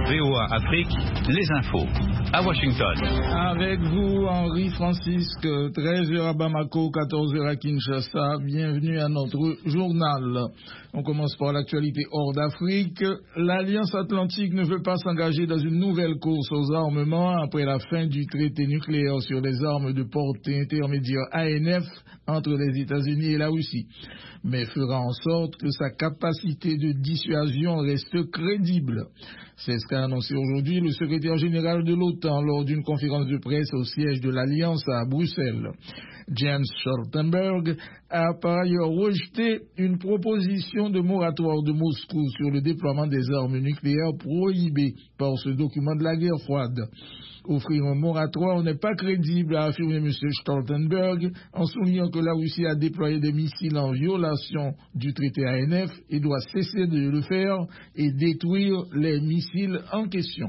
VOA Afrique, les infos. À Washington. Avec vous, Henri Francisque, 13h à Bamako, 14h à Kinshasa. Bienvenue à notre journal. On commence par l'actualité hors d'Afrique. L'Alliance Atlantique ne veut pas s'engager dans une nouvelle course aux armements après la fin du traité nucléaire sur les armes de portée intermédiaire ANF entre les États-Unis et la Russie, mais fera en sorte que sa capacité de dissuasion reste crédible. C'est ce qu'a annoncé aujourd'hui le secrétaire général de l'OTAN lors d'une conférence de presse au siège de l'Alliance à Bruxelles. Jens Stoltenberg a par ailleurs rejeté une proposition de moratoire de Moscou sur le déploiement des armes nucléaires prohibées par ce document de la guerre froide. Offrir un moratoire n'est pas crédible, a affirmé M. Stoltenberg, en soulignant que la Russie a déployé des missiles en violation du traité ANF et doit cesser de le faire et détruire les missiles en question.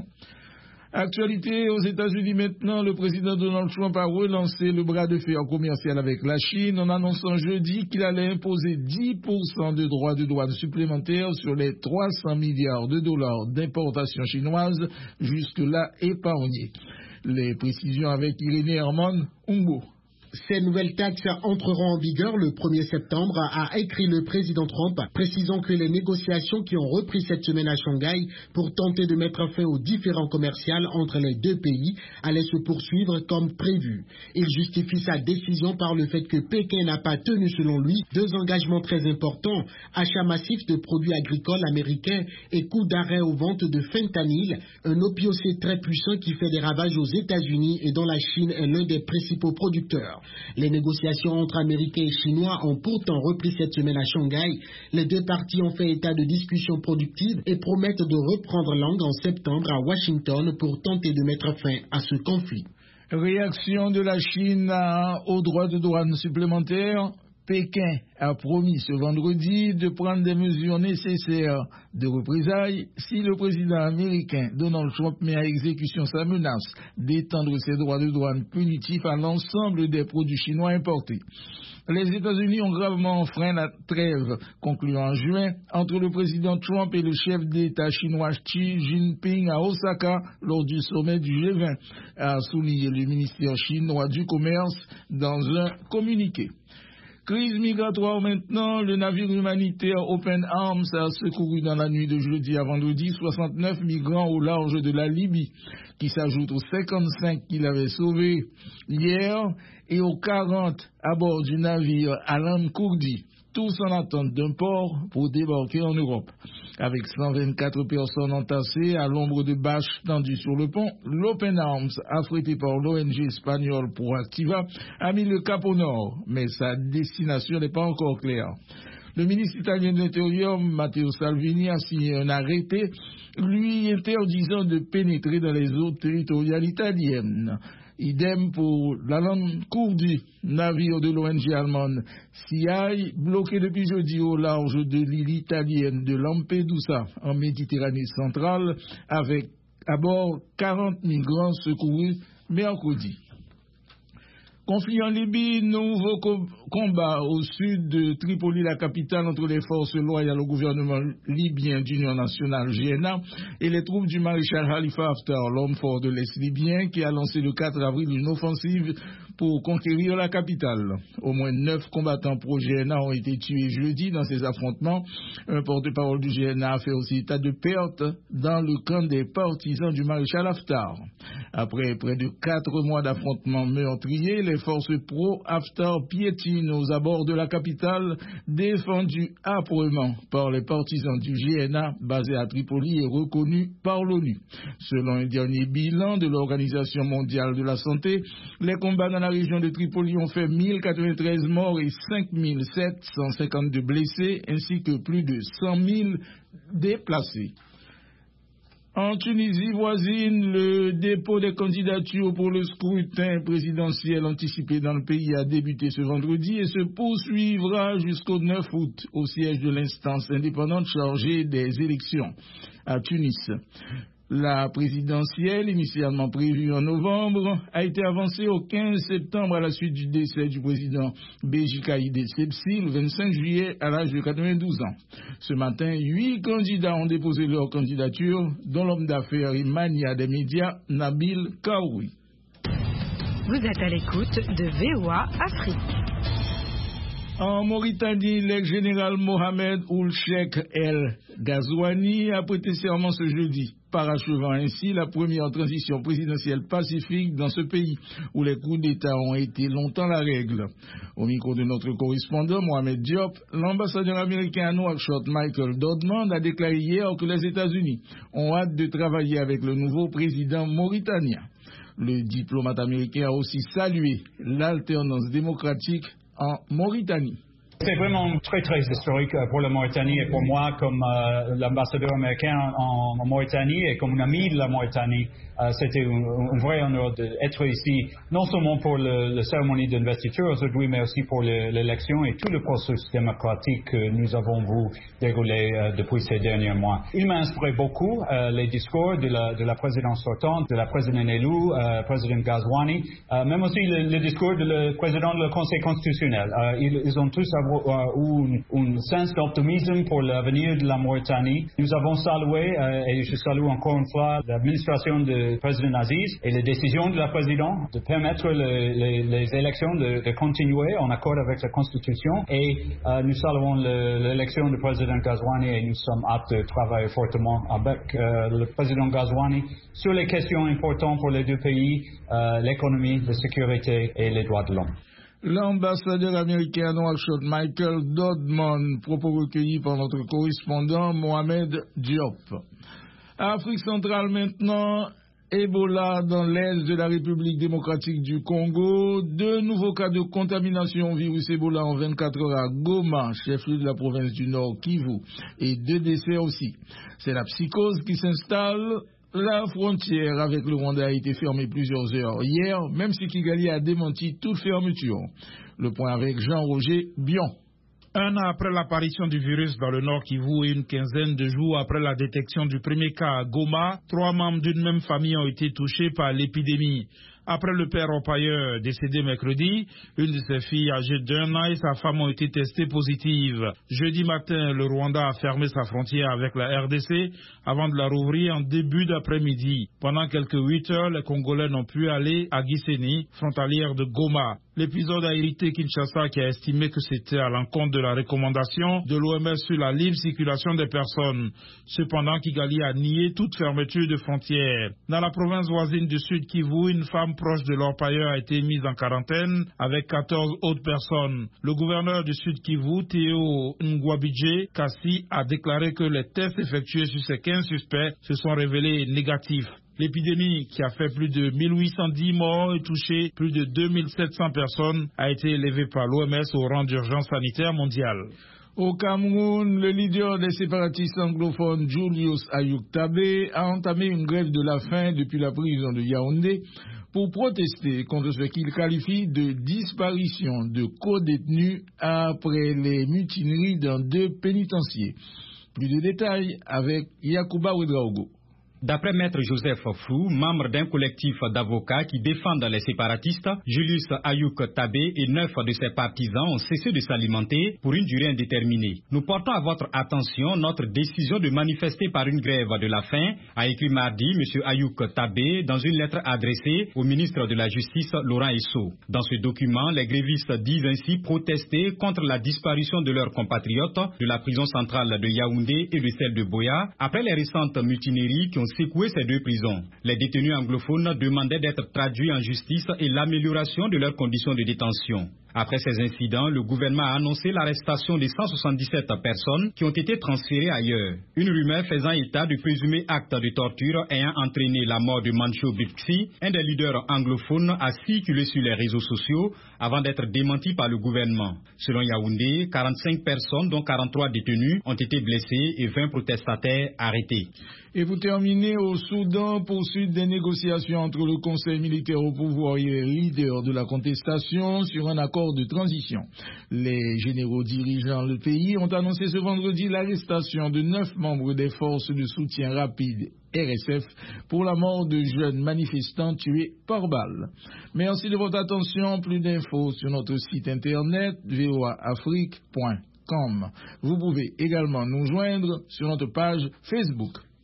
Actualité aux États-Unis maintenant, le président Donald Trump a relancé le bras de fer commercial avec la Chine en annonçant jeudi qu'il allait imposer 10% de droits de douane supplémentaires sur les 300 milliards de dollars d'importations chinoises jusque-là épargnés. Les précisions avec Irénée Herman Umbo. Ces nouvelles taxes entreront en vigueur le 1er septembre, a écrit le président Trump, précisant que les négociations qui ont repris cette semaine à Shanghai pour tenter de mettre fin aux différends commerciaux entre les deux pays allaient se poursuivre comme prévu. Il justifie sa décision par le fait que Pékin n'a pas tenu, selon lui, deux engagements très importants, achat massif de produits agricoles américains et coup d'arrêt aux ventes de fentanyl, un opiocé très puissant qui fait des ravages aux États-Unis et dont la Chine est l'un des principaux producteurs. Les négociations entre Américains et Chinois ont pourtant repris cette semaine à Shanghai. Les deux parties ont fait état de discussions productives et promettent de reprendre langue en septembre à Washington pour tenter de mettre fin à ce conflit. Réaction de la Chine aux droits de douane supplémentaires. Pékin a promis ce vendredi de prendre des mesures nécessaires de représailles si le président américain Donald Trump met à exécution sa menace d'étendre ses droits de douane punitifs à l'ensemble des produits chinois importés. Les États-Unis ont gravement enfreint la trêve conclue en juin entre le président Trump et le chef d'État chinois Xi Jinping à Osaka lors du sommet du G20, a souligné le ministère chinois du Commerce dans un communiqué. Crise migratoire maintenant, le navire humanitaire Open Arms a secouru dans la nuit de jeudi à vendredi 69 migrants au large de la Libye, qui s'ajoutent aux 55 qu'il avait sauvés hier et aux 40 à bord du navire Alan Kurdi, tous en attente d'un port pour débarquer en Europe. Avec 124 personnes entassées à l'ombre de bâches tendues sur le pont, l'Open Arms, affrété par l'ONG espagnole Proactiva, a mis le cap au nord, mais sa destination n'est pas encore claire. Le ministre italien de l'Intérieur, Matteo Salvini, a signé un arrêté lui interdisant de pénétrer dans les eaux territoriales italiennes. Idem pour l'Alan Kurdi, navire de l'ONG allemande CI, bloqué depuis jeudi au large de l'île italienne de Lampedusa, en Méditerranée centrale, avec à bord 40 migrants secourus mercredi. Conflit en Libye, nouveau combat au sud de Tripoli, la capitale, entre les forces loyales au gouvernement libyen d'Union nationale GNA et les troupes du maréchal Khalifa Haftar, l'homme fort de l'Est libyen, qui a lancé le 4 avril une offensive pour conquérir la capitale. Au moins 9 combattants pro-GNA ont été tués jeudi dans ces affrontements. Un porte-parole du GNA a fait aussi état de pertes dans le camp des partisans du maréchal Haftar. Après près de 4 mois d'affrontements meurtriers, les forces pro-Haftar piétinent aux abords de la capitale, défendues âprement par les partisans du GNA basé à Tripoli et reconnus par l'ONU. Selon un dernier bilan de l'Organisation mondiale de la santé, les combats dans la région de Tripoli ont fait 1093 morts et 5752 blessés, ainsi que plus de 100 000 déplacés. En Tunisie voisine, le dépôt des candidatures pour le scrutin présidentiel anticipé dans le pays a débuté ce vendredi et se poursuivra jusqu'au 9 août au siège de l'instance indépendante chargée des élections à Tunis. La présidentielle, initialement prévue en novembre, a été avancée au 15 septembre à la suite du décès du président Béji Caïd Essebsi le 25 juillet à l'âge de 92 ans. Ce matin, 8 candidats ont déposé leur candidature, dont l'homme d'affaires et mania des médias, Nabil Kaoui. Vous êtes à l'écoute de VOA Afrique. En Mauritanie, l'ex-général Mohamed Ould Cheikh El Ghazouani a prêté serment ce jeudi, parachevant ainsi la première transition présidentielle pacifique dans ce pays, où les coups d'État ont été longtemps la règle. Au micro de notre correspondant Mohamed Diop, l'ambassadeur américain à Nouakchott, Michael Dodman, a déclaré hier que les États-Unis ont hâte de travailler avec le nouveau président mauritanien. Le diplomate américain a aussi salué l'alternance démocratique en Mauritanie. C'est vraiment très très historique pour la Mauritanie et pour moi comme l'ambassadeur américain en Mauritanie et comme un ami de la Mauritanie. C'était un vrai honneur d'être ici, non seulement pour la cérémonie d'investiture aujourd'hui, mais aussi pour l'élection et tout le processus démocratique que nous avons vu dérouler depuis ces derniers mois. Il m'a inspiré beaucoup les discours de la présidente sortante, de la présidente élue, président Ghazouani, même aussi le discours du président du Conseil constitutionnel. Ils ont tous eu un sens d'optimisme pour l'avenir de la Mauritanie. Nous avons salué, et je salue encore une fois, l'administration du président Aziz et les décisions de la présidente de permettre les élections de continuer en accord avec la Constitution. Et nous saluons l'élection du président Ghazouani et nous sommes aptes de travailler fortement avec le président Ghazouani sur les questions importantes pour les deux pays, l'économie, la sécurité et les droits de l'homme. L'ambassadeur américain à Nouakchott, Michael Dodman, propos recueillis par notre correspondant Mohamed Diop. Afrique centrale maintenant, Ebola dans l'est de la République démocratique du Congo. 2 nouveaux cas de contamination au virus Ebola en 24 heures à Goma, chef-lieu de la province du Nord Kivu, et 2 décès aussi. C'est la psychose qui s'installe. La frontière avec le Rwanda a été fermée plusieurs heures hier, même si Kigali a démenti toute fermeture. Le point avec Jean-Roger Bion. Un an après l'apparition du virus dans le Nord Kivu et une quinzaine de jours après la détection du premier cas à Goma, 3 membres d'une même famille ont été touchés par l'épidémie. Après le père orpailleur décédé mercredi, une de ses filles âgée d'1 an et sa femme ont été testées positives. Jeudi matin, le Rwanda a fermé sa frontière avec la RDC avant de la rouvrir en début d'après-midi. Pendant quelques 8 heures, les Congolais n'ont pu aller à Gisenyi, frontalière de Goma. L'épisode a irrité Kinshasa qui a estimé que c'était à l'encontre de la recommandation de l'OMS sur la libre circulation des personnes. Cependant, Kigali a nié toute fermeture de frontières. Dans la province voisine du Sud Kivu, une femme proche de l'orpailleur a été mise en quarantaine avec 14 autres personnes. Le gouverneur du Sud Kivu, Théo Ngwabidje Kassi, a déclaré que les tests effectués sur ces 15 suspects se sont révélés négatifs. L'épidémie, qui a fait plus de 1810 morts et touché plus de 2700 personnes, a été élevée par l'OMS au rang d'urgence sanitaire mondiale. Au Cameroun, le leader des séparatistes anglophones, Julius Ayuk Tabé, a entamé une grève de la faim depuis la prison de Yaoundé pour protester contre ce qu'il qualifie de disparition de co-détenus après les mutineries dans 2 pénitenciers. Plus de détails avec Yacouba Ouedraogo. D'après Maître Joseph Fou, membre d'un collectif d'avocats qui défendent les séparatistes, Julius Ayuk Tabé et 9 de ses partisans ont cessé de s'alimenter pour une durée indéterminée. Nous portons à votre attention notre décision de manifester par une grève de la faim, a écrit mardi M. Ayuk Tabé dans une lettre adressée au ministre de la Justice Laurent Esso. Dans ce document, les grévistes disent ainsi protester contre la disparition de leurs compatriotes de la prison centrale de Yaoundé et de celle de Boya après les récentes mutineries qui ont secoué ces 2 prisons. Les détenus anglophones demandaient d'être traduits en justice et l'amélioration de leurs conditions de détention. Après ces incidents, le gouvernement a annoncé l'arrestation de 177 personnes qui ont été transférées ailleurs. Une rumeur faisant état de présumés actes de torture ayant entraîné la mort de Mancho Bixi, un des leaders anglophones, a circulé sur les réseaux sociaux avant d'être démenti par le gouvernement. Selon Yaoundé, 45 personnes, dont 43 détenus, ont été blessées et 20 protestataires arrêtés. Et pour terminer, au Soudan, poursuite des négociations entre le Conseil militaire au pouvoir et les leaders de la contestation sur un accord de transition. Les généraux dirigeant le pays ont annoncé ce vendredi l'arrestation de 9 membres des forces de soutien rapide RSF pour la mort de jeunes manifestants tués par balle. Merci de votre attention. Plus d'infos sur notre site internet voaafrique.com. Vous pouvez également nous joindre sur notre page Facebook.